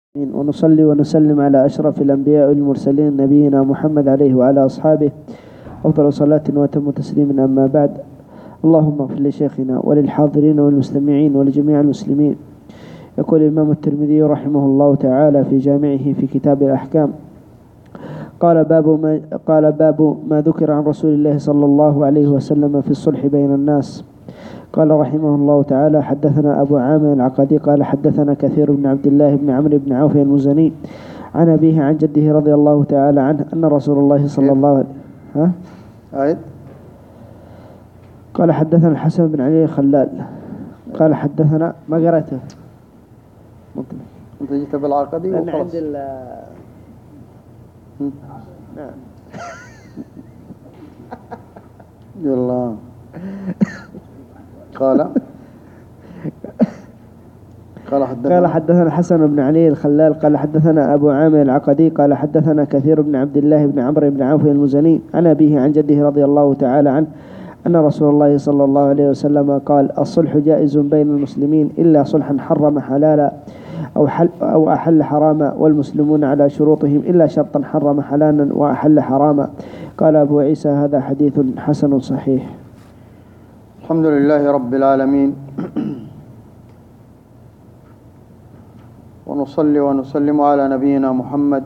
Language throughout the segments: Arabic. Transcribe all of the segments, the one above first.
ونصلي ونسلم على أشرف الأنبياء والمرسلين نبينا محمد عليه وعلى أصحابه أفضل صلاة وأتم تسليم. أما بعد، اللهم اغفر لشيخنا وللحاضرين والمستمعين ولجميع المسلمين. يقول الإمام الترمذي رحمه الله تعالى في جامعه في كتاب الأحكام: قال باب ما ذكر عن رسول الله صلى الله عليه وسلم في الصلح بين الناس. قال رحمه الله تعالى: حدثنا أبو عامر العقدي قال حدثنا كثير بن عبد الله بن عمرو بن عوف المزني عن أبيه عن جده رضي الله تعالى عنه أن رسول الله صلى الله عليه قال حدثنا الحسن بن علي الخلال قال حدثنا ما قرأته أنت جيت بالعقدي أنا وخلاص. عند نعم يلا قال حدثنا الحسن بن علي الخلال قال حدثنا أبو عامر العقدي قال حدثنا كثير بن عبد الله بن عمرو بن عوف المزني عن أبيه عن جده رضي الله تعالى عنه أن رسول الله صلى الله عليه وسلم قال: الصلح جائز بين المسلمين إلا صلحا حرم حلالا أو أحل حراما، والمسلمون على شروطهم إلا شرطا حرم حلالا وأحل حراما. قال أبو عيسى: هذا حديث حسن صحيح. الحمد لله رب العالمين، ونصلي ونسلم على نبينا محمد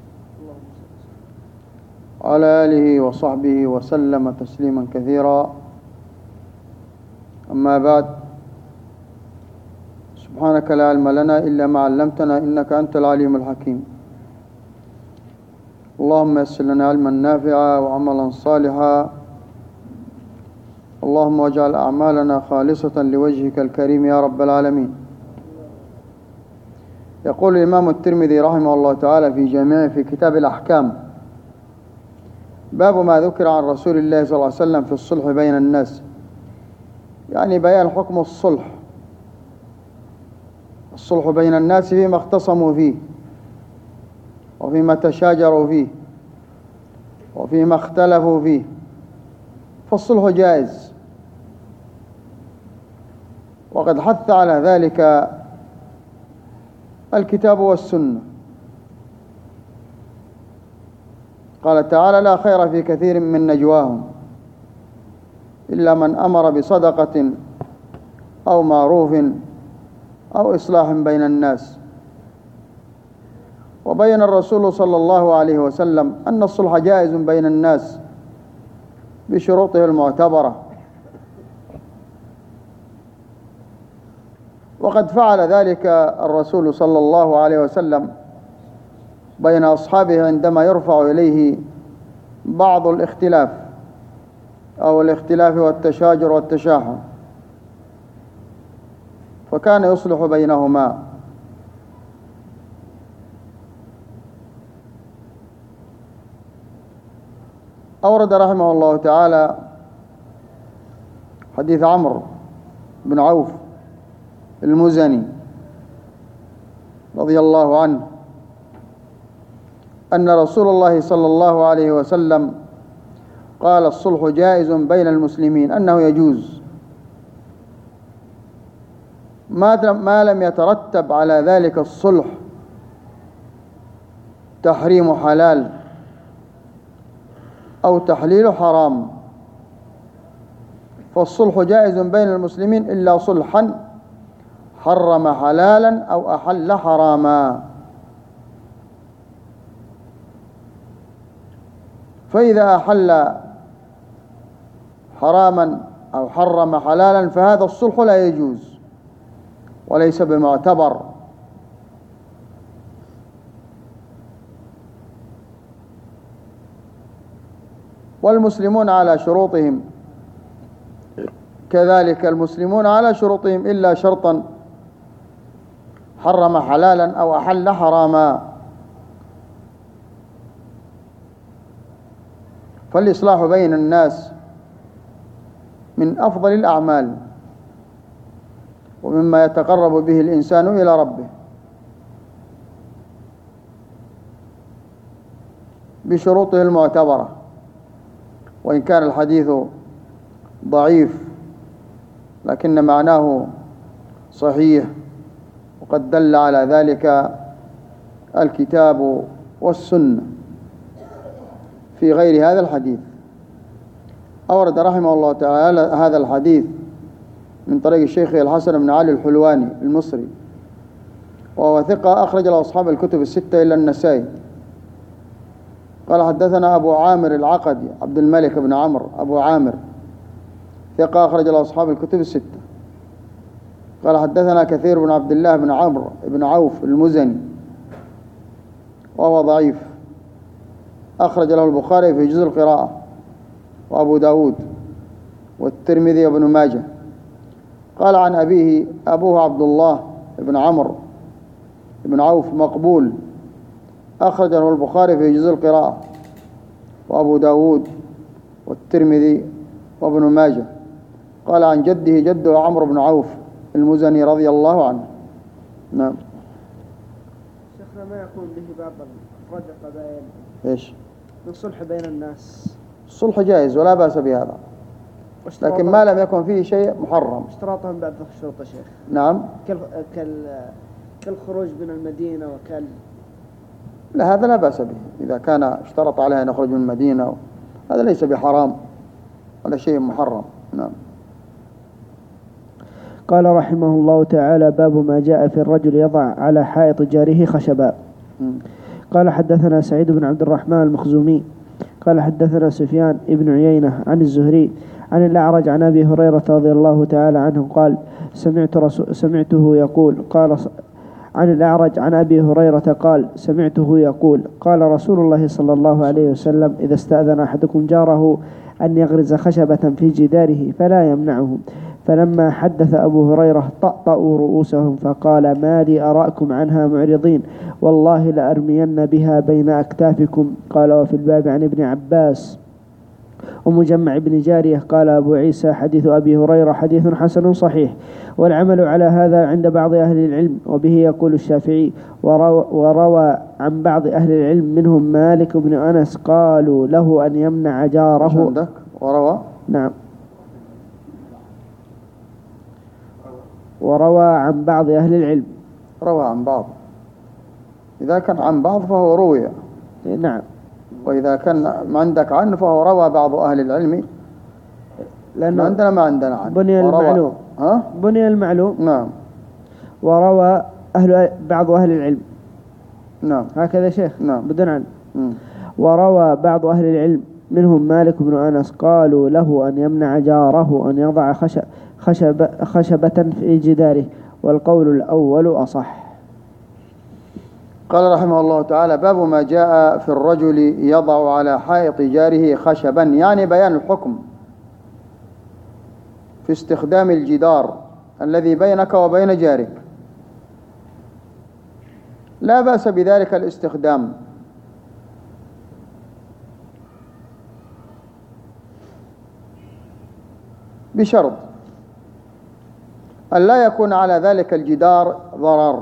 وعلى آله وصحبه وسلم تسليما كثيرا. أما بعد، سبحانك لا علم لنا إلا ما علمتنا إنك أنت العليم الحكيم. اللهم يسر لنا علما نافعا وعملا صالحا، اللهم واجعل أعمالنا خالصة لوجهك الكريم يا رب العالمين. يقول الإمام الترمذي رحمه الله تعالى في جامعه في كتاب الأحكام: باب ما ذكر عن رسول الله صلى الله عليه وسلم في الصلح بين الناس، يعني بيان حكم الصلح بين الناس فيما اختصموا فيه وفيما تشاجروا فيه وفيما اختلفوا فيه، فالصلح جائز، وقد حث على ذلك الكتاب والسنة. قال تعالى: لا خير في كثير من نجواهم إلا من أمر بصدقة أو معروف أو إصلاح بين الناس. وبين الرسول صلى الله عليه وسلم أن الصلح جائز بين الناس بشروطه المعتبرة، وقد فعل ذلك الرسول صلى الله عليه وسلم بين أصحابه عندما يرفع إليه بعض الاختلاف أو الاختلاف والتشاجر والتشاحن، فكان يصلح بينهما. أورد رحمه الله تعالى حديث عمرو بن عوف المزني رضي الله عنه أن رسول الله صلى الله عليه وسلم قال: الصلح جائز بين المسلمين، أنه يجوز ما لم يترتب على ذلك الصلح تحريم حلال أو تحليل حرام. فالصلح جائز بين المسلمين إلا صلحا حرم حلالا أو أحل حراما. فإذا أحل حراما أو حرم حلالا فهذا الصلح لا يجوز وليس بمعتبر. والمسلمون على شروطهم كذلك، المسلمون على شروطهم إلا شرطا حرم حلالا أو أحل حراما. فالإصلاح بين الناس من أفضل الأعمال ومما يتقرب به الإنسان إلى ربه بشروطه المعتبرة، وإن كان الحديث ضعيف لكن معناه صحيح، وقد دل على ذلك الكتاب والسنة في غير هذا الحديث. أورد رحمه الله تعالى هذا الحديث من طريق الشيخ الحسن بن علي الحلواني المصري، وهو ثقة أخرج له أصحاب الكتب الستة إلا النسائي. قال حدثنا أبو عامر العقدي عبد الملك بن عمرو أبو عامر، ثقة أخرج له أصحاب الكتب الستة. قال حدثنا كثير بن عبد الله بن عمرو بن عوف المزني، وهو ضعيف، أخرج له البخاري في جزء القراءة وأبو داود والترمذي وابن ماجه. قال عن أبيه أبوه عبد الله بن عمرو بن عوف مقبول، أخرج له البخاري في جزء القراءة وأبو داود والترمذي وابن ماجه. قال عن جده جده عمرو بن عوف المزني رضي الله عنه. نعم. شيخنا ما يكون به بعض أفراد القبائل إيش؟ من صلح بين الناس. الصلح جائز ولا بأس بهذا، لكن ما لم يكن فيه شيء محرم. اشتراطهم بعد الشروط يا شيخ. نعم. كالخروج من المدينة لا، هذا لا بأس به، إذا كان اشترط عليه أن يخرج من المدينة هذا ليس بحرام ولا شيء محرم. نعم. قال رحمه الله تعالى: باب ما جاء في الرجل يضع على حائط جاره خشبا. قال حدثنا سعيد بن عبد الرحمن المخزومي قال حدثنا سفيان ابن عيينة عن الزهري عن الأعرج عن أبي هريرة رضي الله تعالى عنه قال: سمعته يقول عن الأعرج عن أبي هريرة قال: سمعته يقول: قال رسول الله صلى الله عليه وسلم: إذا استأذن أحدكم جاره أن يغرز خشبة في جداره فلا يمنعه. فلما حدث أبو هريرة طأطأوا رؤوسهم فقال: ما لي أراكم عنها معرضين، والله لأرمين بها بين أكتافكم. قال: وفي الباب عن ابن عباس ومجمع بن جارية. قال أبو عيسى: حديث أبي هريرة حديث حسن صحيح، والعمل على هذا عند بعض أهل العلم، وبه يقول الشافعي. وروى عن بعض أهل العلم منهم مالك بن أنس قالوا له أن يمنع جاره. عندك وروى؟ نعم. وروى عن بعض أهل العلم. روى عن بعض، إذا كان عن بعض فهو روي. نعم. وإذا كان ما عندك عنه فهو روى بعض أهل العلم، لأنه عندنا ما عندنا عنه. بني المعلوم. بني المعلوم. نعم. وروى بعض أهل العلم. نعم. هكذا شيخ. نعم. بدون عنه. وروى بعض أهل العلم منهم مالك بن أنس قالوا له أن يمنع جاره أن يضع خشبة في جداره، والقول الأول أصح. قال رحمه الله تعالى: باب ما جاء في الرجل يضع على حائط جاره خشبا، يعني بيان الحكم في استخدام الجدار الذي بينك وبين جارك. لا بأس بذلك الاستخدام، بشرط أن لا يكون على ذلك الجدار ضرر،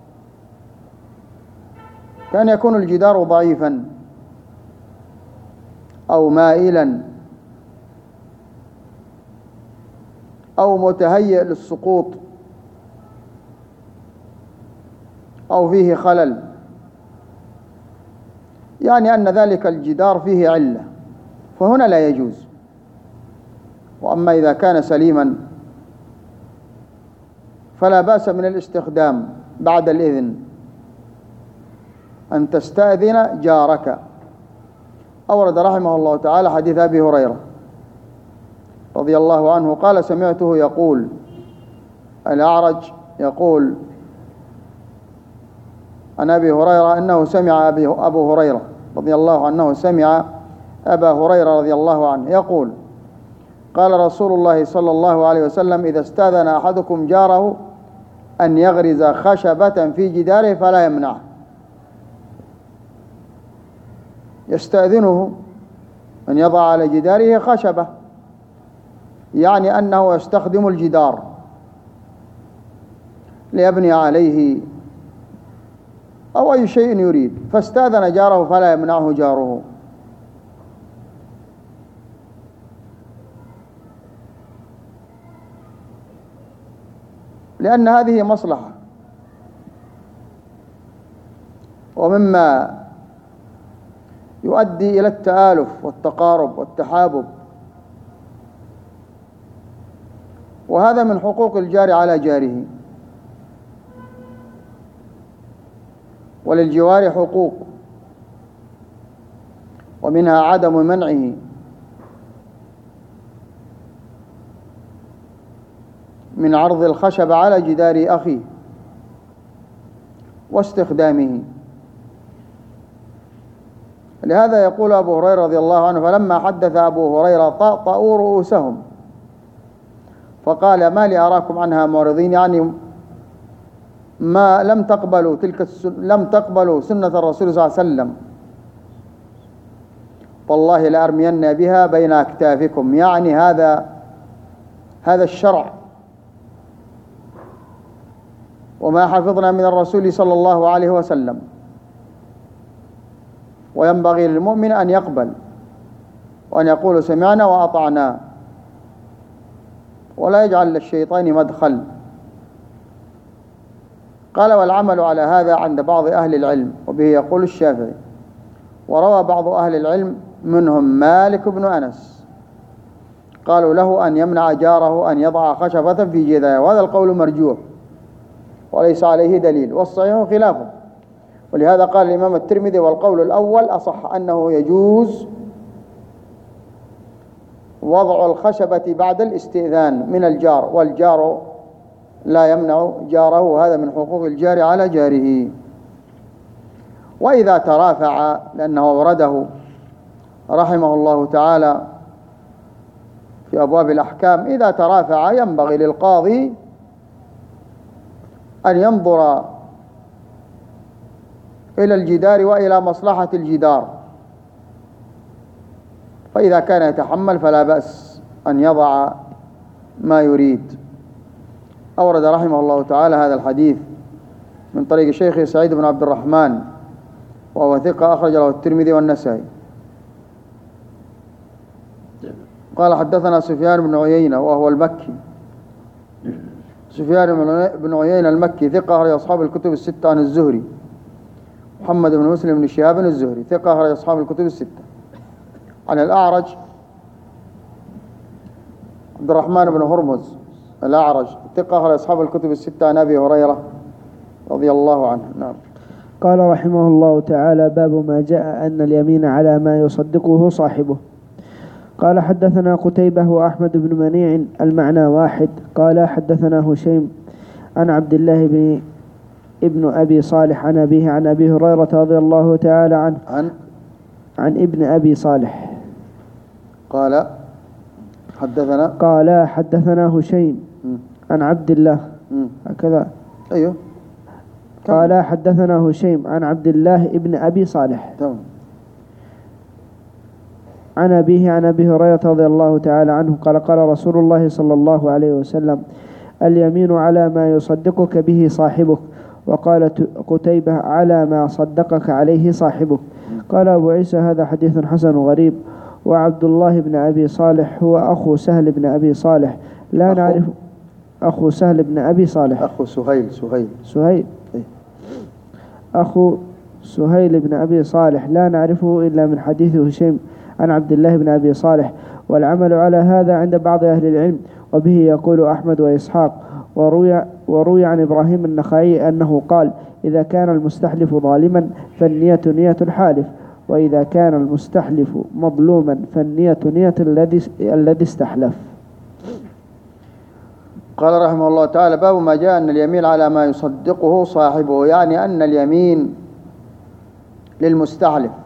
كان يكون الجدار ضعيفا أو مائلا أو متهيئ للسقوط أو فيه خلل، يعني أن ذلك الجدار فيه علة، فهنا لا يجوز. وأما إذا كان سليما فلا بأس من الاستخدام بعد الإذن، أن تستأذن جارك. أورد رحمه الله تعالى حديث أبي هريرة رضي الله عنه قال: سمعته يقول، الأعرج يقول عن أبي هريرة أنه سمع أبو هريرة رضي الله عنه سمع أبا هريرة رضي الله عنه يقول: قال رسول الله صلى الله عليه وسلم: إذا استأذن أحدكم جاره أن يغرز خشبة في جداره فلا يمنعه. يستأذنه أن يضع على جداره خشبة، يعني أنه يستخدم الجدار ليبني عليه أو أي شيء يريد، فاستأذن جاره فلا يمنعه جاره. لأن هذه مصلحة ومما يؤدي إلى التآلف والتقارب والتحابب، وهذا من حقوق الجار على جاره. وللجوار حقوق، ومنها عدم منعه من عرض الخشب على جدار أخيه واستخدامه. لهذا يقول أبو هريرة رضي الله عنه: فلما حدث أبو هريرة طأطأوا رؤوسهم فقال: ما لي أراكم عنها معرضين، يعني ما لم تقبلوا سنة الرسول صلى الله عليه وسلم، والله لأرمين بها بين أكتافكم، يعني هذا الشرع وما حفظنا من الرسول صلى الله عليه وسلم. وينبغي للمؤمن أن يقبل وأن يقول سمعنا وأطعنا، ولا يجعل للشيطان مدخل. قال: والعمل على هذا عند بعض أهل العلم، وبه يقول الشافعي. وروى بعض أهل العلم منهم مالك بن أنس قالوا له أن يمنع جاره أن يضع خشبة في جداره، وهذا القول مرجوح وليس عليه دليل، والصحيح خلافه. ولهذا قال الإمام الترمذي: والقول الأول أصح، أنه يجوز وضع الخشبة بعد الاستئذان من الجار، والجار لا يمنع جاره، هذا من حقوق الجار على جاره. وإذا ترافع، لأنه أورده رحمه الله تعالى في أبواب الأحكام، إذا ترافع ينبغي للقاضي أن ينظر إلى الجدار وإلى مصلحة الجدار، فإذا كان يتحمل فلا بأس أن يضع ما يريد. أورد رحمه الله تعالى هذا الحديث من طريق شيخه سعيد بن عبد الرحمن، وهو ثقة، أخرج له الترمذي والنسائي. قال: حدثنا سفيان بن عيينة وهو المكي. سفيان بن عيينة المكي ثقة، أخرج أصحاب الكتب الستة عن الزهري. محمد بن مسلم بن شهاب الزهري ثقة، أخرج أصحاب الكتب الستة. عن الأعرج عبد الرحمن بن هرمز الأعرج ثقة، أخرج أصحاب الكتب الستة عن أبي هريرة رضي الله عنه. نعم. قال رحمه الله تعالى: باب ما جاء أن اليمين على ما يصدقه صاحبه. قال: حدثنا قتيبة وأحمد بن منيع المعنى واحد. قال: حدثنا هشيم عن عبد الله ابن أبي صالح عن أبيه عن أبي هريرة رضي الله تعالى عنه عن ابن أبي صالح قال: حدثنا هشيم عن عبد الله هكذا. أيوه. قال: حدثنا هشيم عن عبد الله ابن أبي صالح تمام. عن أبيه عن أبي هريرة رضي الله تعالى عنه قال: قال رسول الله صلى الله عليه وسلم: اليمين على ما يصدقك به صاحبك. وقال قتيبة: على ما صدقك عليه صاحبك. قال أبو عيسى: هذا حديث حسن غريب. وعبد الله بن أبي صالح هو أخو سهل بن أبي صالح، لا نعرف. أخو سهل بن أبي صالح، أخو سهيل أخو سهيل بن أبي صالح، لا نعرفه إلا من حديث هشيم عن عبد الله بن أبي صالح. والعمل على هذا عند بعض أهل العلم، وبه يقول أحمد وإسحاق. وروي عن إبراهيم النخعي أنه قال: إذا كان المستحلف ظالما فالنية نية الحالف، وإذا كان المستحلف مظلوما فالنية نية الذي استحلف. قال رحمه الله تعالى: باب ما جاء أن اليمين على ما يصدقه صاحبه، يعني أن اليمين للمستحلف،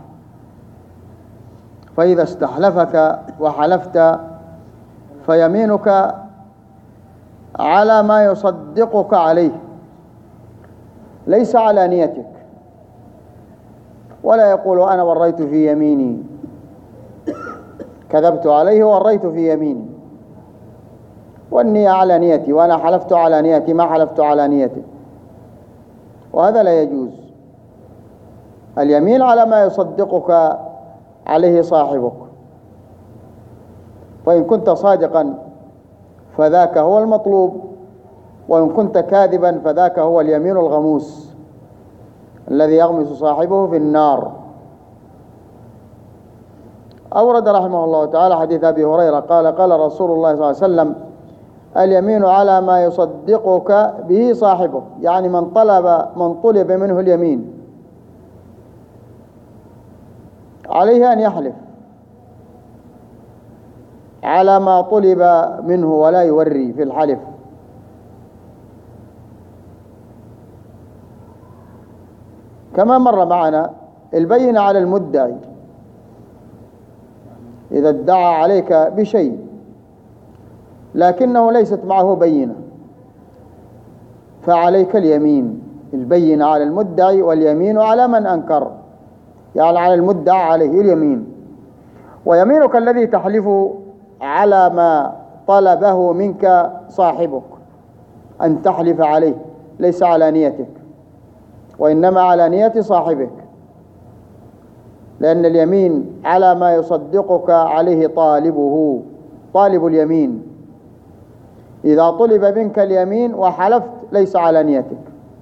فإذا استحلفك وحلفت فيمينك على ما يصدقك عليه، ليس على نيتك. ولا يقول: أنا وريت في يميني، كذبت عليه ووريت في يميني، والنية على نيتي، وأنا حلفت على نيتي ما حلفت على نيتي، وهذا لا يجوز. اليمين على ما يصدقك عليه صاحبك، فإن كنت صادقا فذاك هو المطلوب، وإن كنت كاذبا فذاك هو اليمين الغموس الذي يغمس صاحبه في النار. أورد رحمه الله تعالى حديث أبي هريرة قال قال رسول الله صلى الله عليه وسلم: اليمين على ما يصدقك به صاحبه، يعني من طلب منه اليمين عليه أن يحلف على ما طلب منه ولا يوري في الحلف. كما مر معنا البينة على المدعي، إذا ادعى عليك بشيء لكنه ليست معه بينة فعليك اليمين. البينة على المدعي واليمين على من أنكر، يعني على المدعى عليه اليمين. ويمينك الذي تحلف على ما طلبه منك صاحبك أن تحلف عليه، ليس على نيتك وإنما على نية صاحبك، لأن اليمين على ما يصدقك عليه طالبه، طالب اليمين. إذا طلب منك اليمين وحلفت ليس على نيتك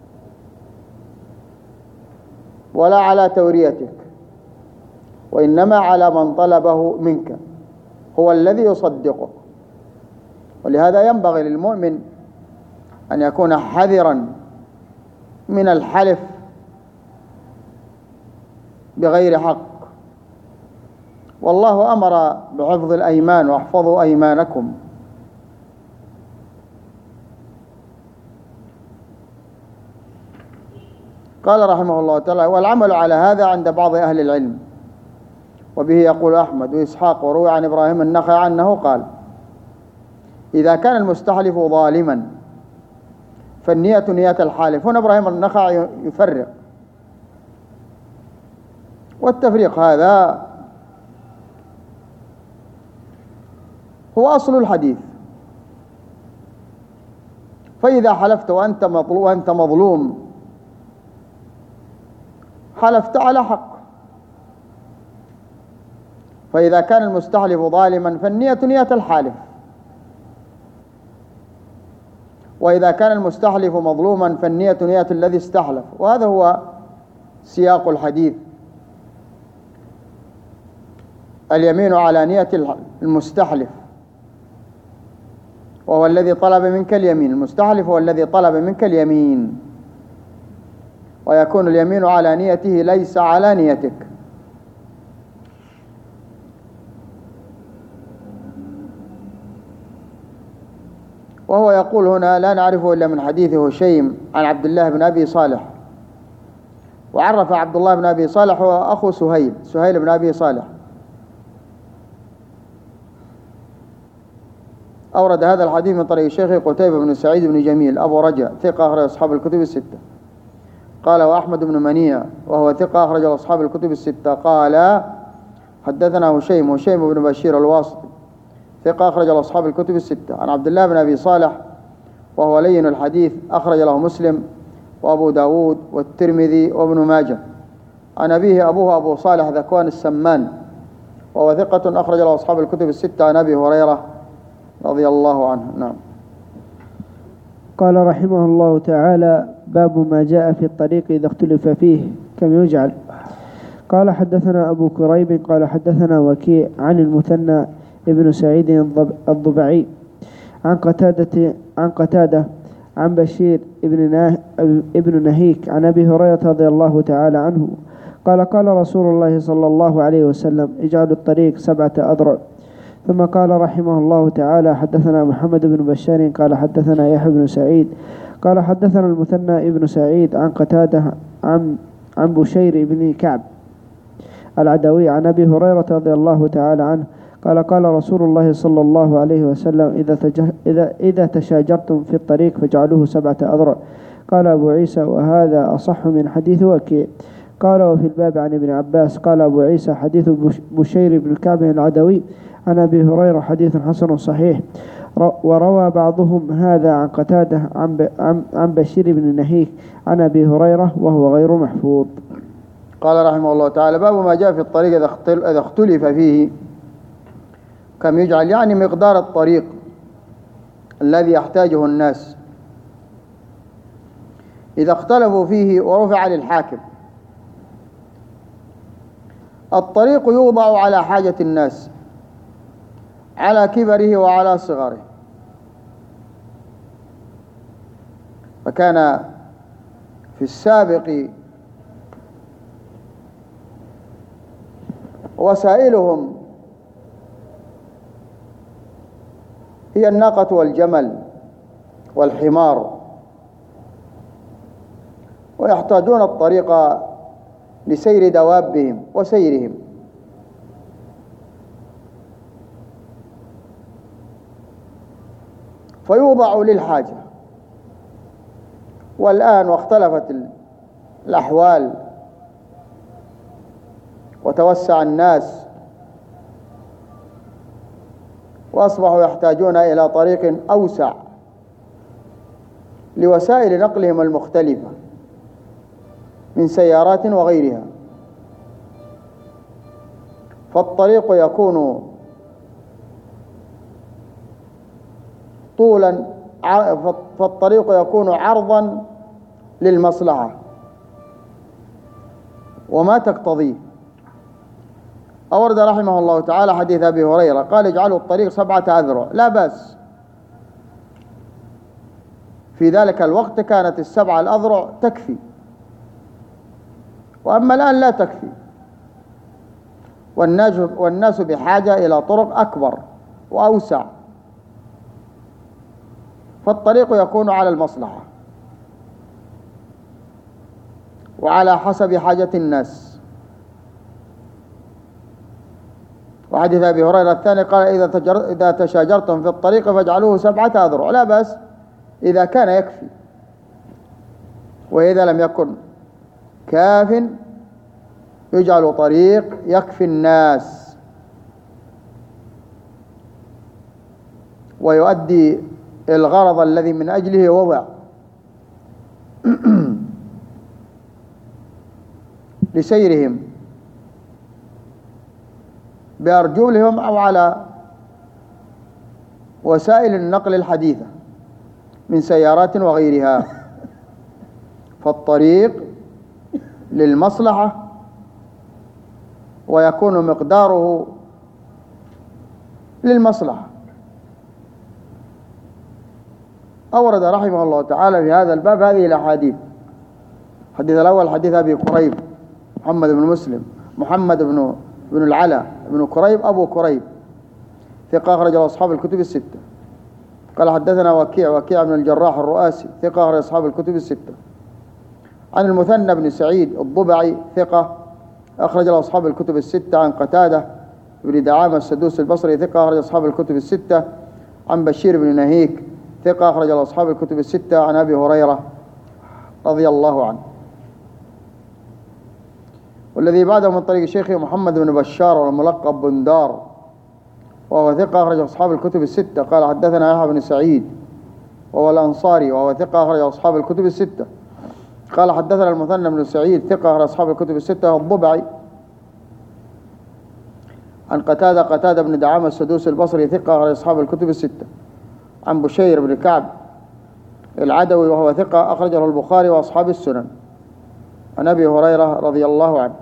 ولا على توريتك، وإنما على من طلبه منك، هو الذي يصدقه. ولهذا ينبغي للمؤمن أن يكون حذرا من الحلف بغير حق. والله أمر بحفظ الأيمان: واحفظوا أيمانكم. قال رحمه الله تعالى: والعمل على هذا عند بعض أهل العلم، وبه يقول أحمد وإسحاق، وروي عن إبراهيم النخعي أنه قال: إذا كان المستحلف ظالما فالنية نية الحالف. هنا إبراهيم النخعي يفرق، والتفريق هذا هو أصل الحديث. فإذا حلفت وأنت مظلوم حلفت على حق. فإذا كان المستحلف ظالما فالنية نية الحالف، وإذا كان المستحلف مظلوما فالنية نية الذي استحلف. وهذا هو سياق الحديث: اليمين على نية المستحلف، وهو الذي طلب منك اليمين. المستحلف هو الذي طلب منك اليمين، ويكون اليمين على نيته ليس على نيتك. وهو يقول هنا: لا نعرفه إلا من حديث هشيم عن عبد الله بن أبي صالح. وعرف عبد الله بن أبي صالح هو أخو سهيل بن أبي صالح. أورد هذا الحديث من طريق شيخ قتيبة بن سعيد بن جميل أبو رجاء، ثقة أخرج أصحاب الكتب الستة. قال: وأحمد بن منيع وهو ثقة أخرج أصحاب الكتب الستة قال: حدثنا هشيم بن بشير الواسطي، ثقة أخرج أصحاب الكتب الستة، عن عبد الله بن أبي صالح وهو لين الحديث، أخرج له مسلم وأبو داود والترمذي وابن ماجه. عن أبيه أبوه أبو صالح ذكوان السمان وهو ثقة أخرج له أصحاب الكتب الستة، عن أبي هريرة رضي الله عنه. نعم. قال رحمه الله تعالى: باب ما جاء في الطريق إذا اختلف فيه كم يجعل. قال: حدثنا أبو كريب قال حدثنا وكيع عن المثنى ابن سعيد الضبعي عن قتادة عن بشير ابن نهيك عن أبي هريرة رضي الله تعالى عنه قال: قال رسول الله صلى الله عليه وسلم: اجعلوا الطريق 7 أذرع. ثم قال رحمه الله تعالى: حدثنا محمد بن بشار قال حدثنا يحيى بن سعيد قال حدثنا المثنى ابن سعيد عن قتادة عن بشير بن كعب العدوي عن أبي هريرة رضي الله تعالى عنه قال: قال رسول الله صلى الله عليه وسلم: إذا تشاجرتم في الطريق فاجعلوه 7 أذرع. قال أبو عيسى: وهذا أصح من حديث وكيع. قال: وفي الباب عن ابن عباس. قال أبو عيسى: حديث بشير بن كعب العدوي عن أبي هريرة حديث حسن صحيح. وروى بعضهم هذا عن قتادة عن بشير بن نهيك عن أبي هريرة وهو غير محفوظ. قال رحمه الله تعالى: باب ما جاء في الطريق إذا اختلف فيه كم يجعل، يعني مقدار الطريق الذي يحتاجه الناس. إذا اختلفوا فيه ورفع للحاكم، الطريق يوضع على حاجة الناس، على كبره وعلى صغره. فكان في السابق وسائلهم هي الناقة والجمل والحمار، ويحتاجون الطريق لسير دوابهم وسيرهم. فيوضع للحاجة. والآن واختلفت الأحوال وتوسع الناس وأصبحوا يحتاجون إلى طريق أوسع لوسائل نقلهم المختلفة من سيارات وغيرها. فالطريق يكون طولا، فالطريق يكون عرضا للمصلحة وما تقتضيه. أورد رحمه الله تعالى حديث أبي هريرة قال: اجعلوا الطريق 7 أذرع. لا بأس. في ذلك الوقت كانت 7 الأذرع تكفي، وأما الآن لا تكفي، والناس بحاجة إلى طرق أكبر وأوسع. فالطريق يكون على المصلحة وعلى حسب حاجة الناس. وحديث أبي هريرة الثاني قال: إذا تشاجرتم في الطريق فاجعلوه 7 أذرع. لا بأس إذا كان يكفي، وإذا لم يكن كاف يجعل طريق يكفي الناس ويؤدي الغرض الذي من أجله وضع لسيرهم بأرجلهم أو على وسائل النقل الحديثة من سيارات وغيرها. فالطريق للمصلحة ويكون مقداره للمصلحة. أورد رحمه الله تعالى في هذا الباب هذه الأحاديث. الحديث الأول حديث أبي كريب محمد بن العلا بن كريب أبو كريب، ثقة أخرج له أصحاب الكتب الستة. قال: حدثنا وكيع بن الجراح الرؤاسي، ثقة أخرج أصحاب الكتب الستة. عن المثنى بن سعيد الضبعي، ثقة أخرج له أصحاب الكتب الستة. عن قتادة بن دعامة السدوسي البصري، ثقة أخرج أصحاب الكتب الستة. عن بشير بن نهيك، ثقة أخرج له أصحاب الكتب الستة. عن أبي هريرة رضي الله عنه. والذي بعده من طريق شيخه محمد بن بشار والملقب بن دار، وهو ثقة أخرج أصحاب الكتب الستة. قال: حدثنا يحيى بن سعيد وهو الأنصاري، وهو ثقة أخرج أصحاب الكتب الستة. قال: حدثنا المثنى بن سعيد، ثقة أخرج أصحاب الكتب الستة الضبعي. عن قتادة بن دعامة السدوسي البصري، ثقة أخرج أصحاب الكتب الستة. عن بشير بن كعب العدوي، وهو ثقة أخرجه البخاري وأصحاب السنن. عن أبي هريرة رضي الله عنه.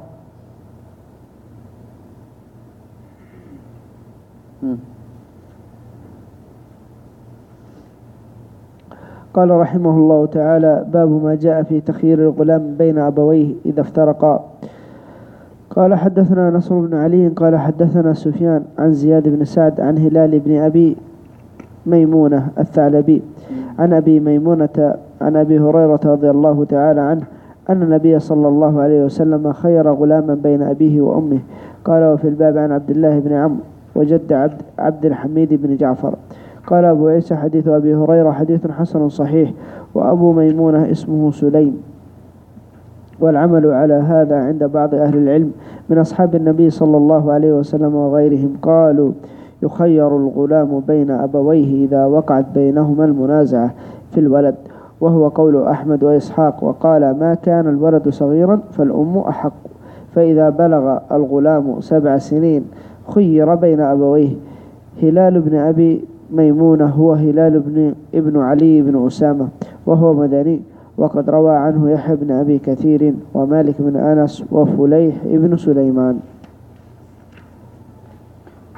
قال رحمه الله تعالى: باب ما جاء في تخيير الغلام بين أبويه إذا افترقا. قال: حدثنا نصر بن علي قال: حدثنا سفيان عن زياد بن سعد عن هلال بن أبي ميمونة الثعلبي عن أبي ميمونة عن أبي هريرة رضي الله تعالى عنه أن النبي صلى الله عليه وسلم خير غلاما بين أبيه وأمه. قال: وفي الباب عن عبد الله بن عمرو وجد عبد الحميد بن جعفر. قال أبو عيسى: حديث أبي هريرة حديث حسن صحيح، وأبو ميمونة اسمه سليم. والعمل على هذا عند بعض أهل العلم من أصحاب النبي صلى الله عليه وسلم وغيرهم. قالوا: يخير الغلام بين أبويه إذا وقعت بينهما المنازعة في الولد، وهو قول أحمد وإسحاق. وقال: ما كان الولد صغيرا فالأم أحق. فإذا بلغ الغلام 7 سنين خير بين أبويه. هلال بن أبي ميمونة هو هلال ابن علي بن أسامة، وهو مدني، وقد روى عنه يحيى بن أبي كثير ومالك بن أنس وفليح بن سليمان.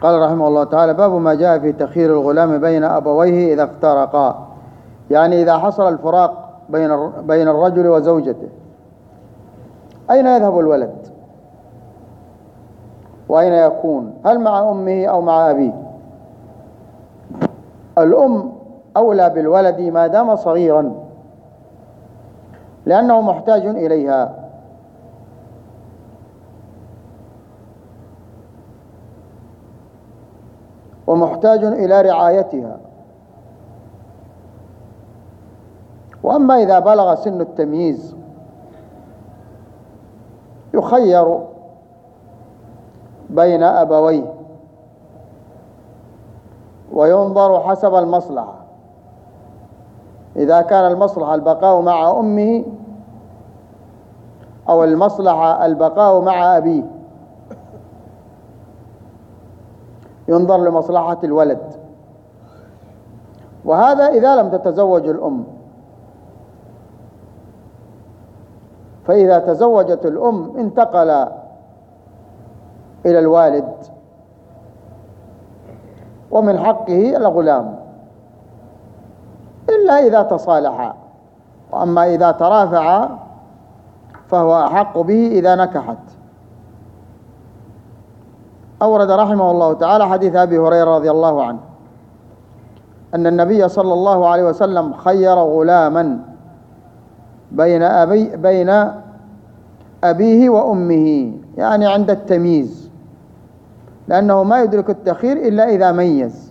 قال رحمه الله تعالى: باب ما جاء في تخيير الغلام بين أبويه إذا افترقا، يعني إذا حصل الفراق بين الرجل وزوجته، أين يذهب الولد؟ وأين يكون؟ هل مع أمه أو مع أبيه؟ الأم أولى بالولد ما دام صغيرا، لأنه محتاج إليها، ومحتاج إلى رعايتها. وأما إذا بلغ سن التمييز يخير بين أبويه، وينظر حسب المصلحة. إذا كان المصلحة البقاء مع أمه أو المصلحة البقاء مع أبيه ينظر لمصلحة الولد، وهذا إذا لم تتزوج الأم. فإذا تزوجت الأم انتقل إلى الوالد، ومن حقه الغلام إلا إذا تصالحا، وأما إذا ترافعا فهو أحق به إذا نكحت. أورد رحمه الله تعالى حديث أبي هريرة رضي الله عنه أن النبي صلى الله عليه وسلم خير غلاما بين أبيه وأمه، يعني عند التمييز، لأنه ما يدرك التخيير إلا إذا ميز.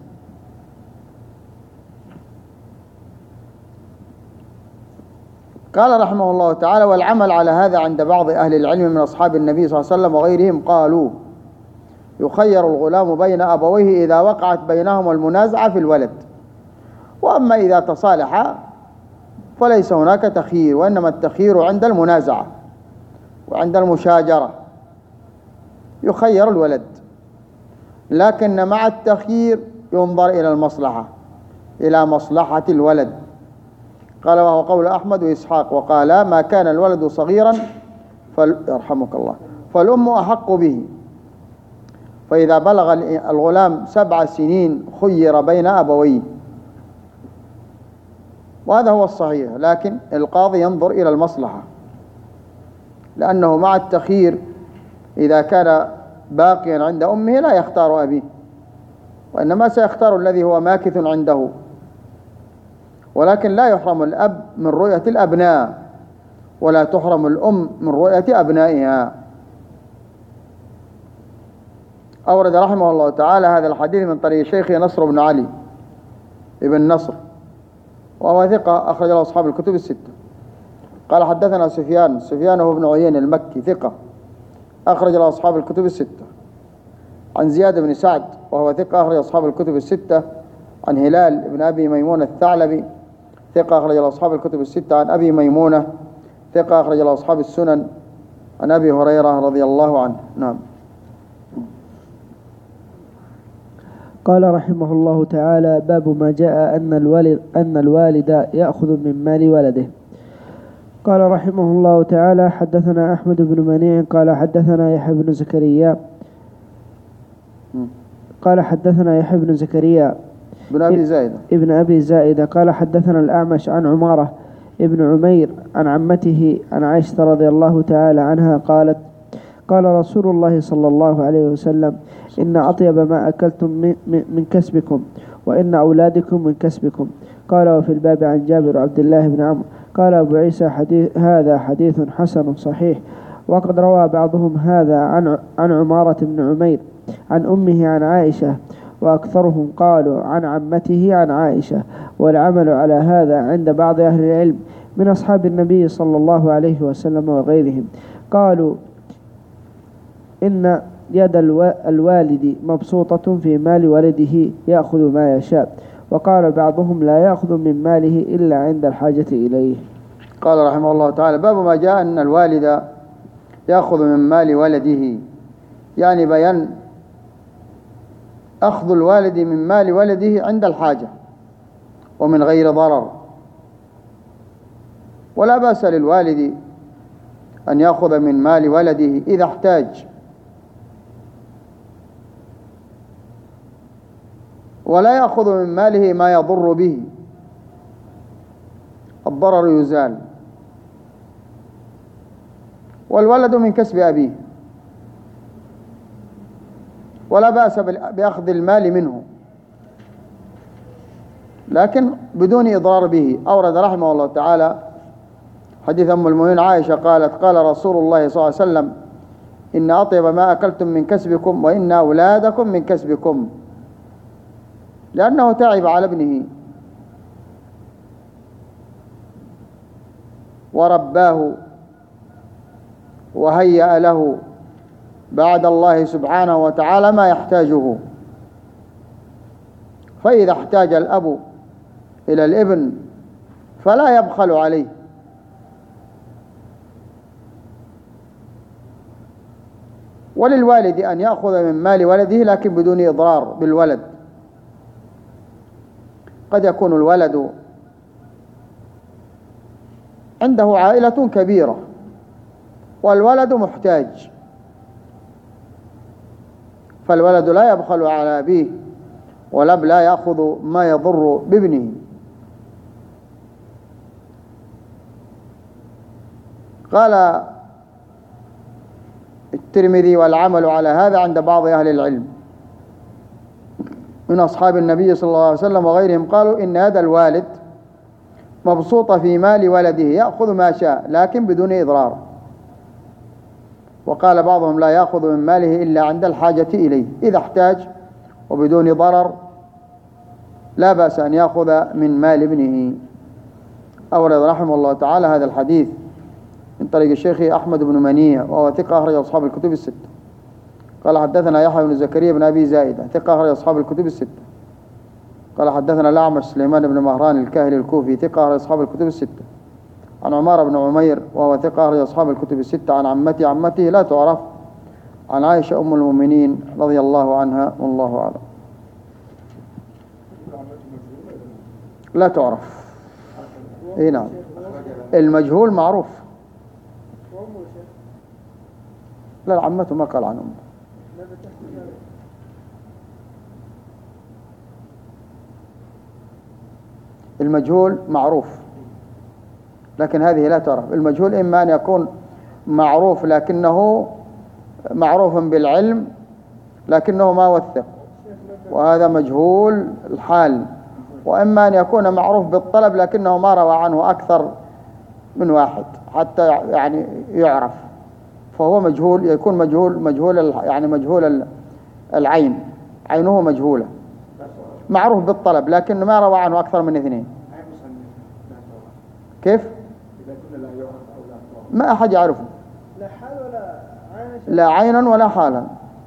قال رحمه الله تعالى: والعمل على هذا عند بعض أهل العلم من أصحاب النبي صلى الله عليه وسلم وغيرهم، قالوا: يخير الغلام بين أبويه إذا وقعت بينهما المنازعة في الولد، وأما إذا تصالحا فليس هناك تخيير، وإنما التخيير عند المنازعة وعند المشاجرة يخير الولد، لكن مع التخيير ينظر إلى المصلحة، إلى مصلحة الولد. قال: وهو قول أحمد وإسحاق، وقال: ما كان الولد صغيرا يرحمك الله فالأم أحق به. فإذا بلغ الغلام 7 سنين خير بين أبويه، وهذا هو الصحيح، لكن القاضي ينظر إلى المصلحة، لأنه مع التخيير إذا كان باقيا عند أمه لا يختار أبيه، وإنما سيختار الذي هو ماكث عنده. ولكن لا يحرم الأب من رؤية الأبناء، ولا تحرم الأم من رؤية أبنائها. أورد رحمه الله تعالى هذا الحديث من طريق شيخه نصر بن علي ابن نصر، وهو ثقة أخرج له أصحاب الكتب الستة. قال: حدثنا سفيان هو ابن عيينة المكي ثقة أخرج له أصحاب الكتب الستة، عن زياد بن سعد وهو ثقة أخرج أصحاب الكتب الستة، عن هلال بن أبي ميمونة الثعلبي ثقة أخرج له أصحاب الكتب الستة، عن أبي ميمونة ثقة أخرج له أصحاب السنن، عن أبي هريرة رضي الله عنه. نعم. قال رحمه الله تعالى: باب ما جاء أن الوالد يأخذ من مال ولده. قال رحمه الله تعالى: حدثنا أحمد بن منيع قال حدثنا يحيى بن زكريا ابن أبي زائدة قال حدثنا الأعمش عن عمارة ابن عمير عن عمته عن عائشة رضي الله تعالى عنها قالت: قال رسول الله صلى الله عليه وسلم: إن أطيب ما أكلتم من كسبكم، وإن أولادكم من كسبكم. قال: وفي الباب عن جابر وعبد الله بن عمرو. قال أبو عيسى: هذا حديث حسن صحيح. وقد روى بعضهم هذا عن عمارة بن عمير عن أمه عن عائشة، وأكثرهم قالوا عن عمته عن عائشة، والعمل على هذا عند بعض أهل العلم من أصحاب النبي صلى الله عليه وسلم وغيرهم. قالوا: إن يد الوالد مبسوطة في مال ولده يأخذ ما يشاء. وقال بعضهم: لا يأخذ من ماله إلا عند الحاجة إليه. قال رحمه الله تعالى: باب ما جاء أن الوالد يأخذ من مال ولده، يعني بيان أخذ الوالد من مال ولده عند الحاجة ومن غير ضرر. ولا بأس للوالد أن يأخذ من مال ولده إذا احتاج، ولا يأخذ من ماله ما يضر به، الضرر يزال. والولد من كسب أبيه، ولا بأس بأخذ المال منه، لكن بدون إضرار به. أورد رحمه الله تعالى حديث أم المؤمنين عائشة قالت: قال رسول الله صلى الله عليه وسلم: إن أطيب ما أكلتم من كسبكم وإن أولادكم من كسبكم، لأنه تعب على ابنه ورباه وهيأ له بعد الله سبحانه وتعالى ما يحتاجه. فإذا احتاج الأب إلى الابن فلا يبخل عليه، وللوالد أن يأخذ من مال ولده لكن بدون إضرار بالولد. قد يكون الولد عنده عائلة كبيرة والولد محتاج، فالولد لا يبخل على أبيه، والأب لا يأخذ ما يضر بابنه. قال الترمذي: والعمل على هذا عند بعض أهل العلم من أصحاب النبي صلى الله عليه وسلم وغيرهم، قالوا إن هذا الوالد مبسوط في مال ولده يأخذ ما شاء لكن بدون إضرار. وقال بعضهم: لا يأخذ من ماله إلا عند الحاجة إليه، إذا احتاج وبدون ضرر لا بأس أن يأخذ من مال ابنه. أورد رحمه الله تعالى هذا الحديث من طريق الشيخ أحمد بن منيع وهو ثقة أخرج أصحاب الكتب الستة. قال: حدثنا يحيى بن زكريا بن أبي زائدة ثقة أخرج أصحاب الكتب الستة. قال: حدثنا الأعمش سليمان بن مهران الكاهلي الكوفي ثقة أخرج أصحاب الكتب الستة، عن عمار بن عمير وهو ثقة أخرج أصحاب الكتب الستة، عن عمته لا تعرف، عن عائشة أم المؤمنين رضي الله عنها، والله أعلم. لا تعرف. إيه نعم، المجهول معروف. لا، عمته ما قال عن أمه. المجهول معروف لكن هذه لا تعرف. المجهول إما أن يكون معروف لكنه معروف بالعلم لكنه ما وثق، وهذا مجهول الحال. وإما أن يكون معروف بالطلب لكنه ما روى عنه أكثر من واحد حتى يعني يعرف، فهو مجهول. يكون مجهول يعني مجهول العين، عينه مجهولة، معروف بالطلب لكن ما روى عنه أكثر من اثنين. كيف؟ ما أحد يعرفه، لا حال ولا عين، لا عينا ولا حالا.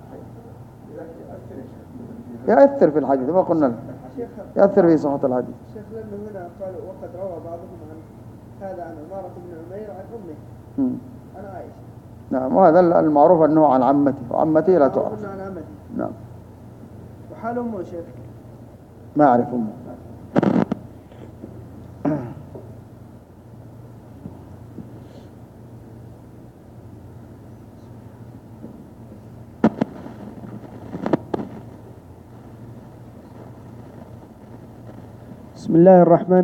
يأثر في الحديث، ما قلنا له يأثر في صحة الحديث. شيخ لأنه هنا قالوا: وقد روى بعضهم عن هذا عن عمارة بن عمير عن أمه عن عائشة. نعم، وهذا المعروف أنه عن عمته، وعمته لا تعرف. عن عمته. نعم. وحال أمه شيخ؟ ما أعرف أمه. بسم الله الرحمن